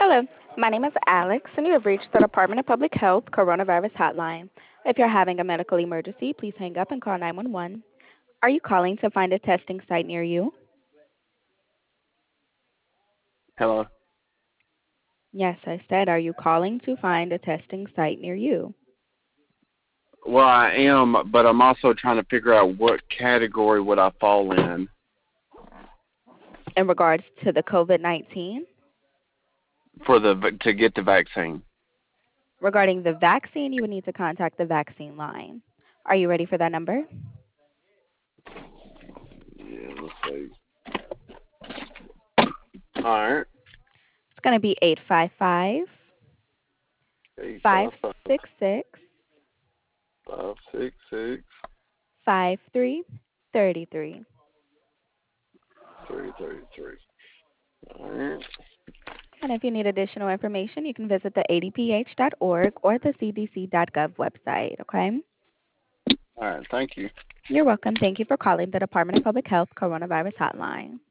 Hello, my name is Alex, and you have reached the Department of Public Health Coronavirus Hotline. If you're having a medical emergency, please hang up and call 911. Are you calling to find a testing site near you? Hello. Yes, I said, are you calling to find a testing site near you? Well, I am, but I'm also trying to figure out what category would I fall in In regards to the COVID 19? for to get the vaccine. Regarding the vaccine, you would need to contact the vaccine line. Are you ready for that number? Yeah, let's see. All right. It's going to be 855 Eight five five five six six 566 5333. 333. All right. And if you need additional information, you can visit the adph.org or the cdc.gov website, okay? All right. Thank you. You're welcome. Thank you for calling the Department of Public Health Coronavirus Hotline.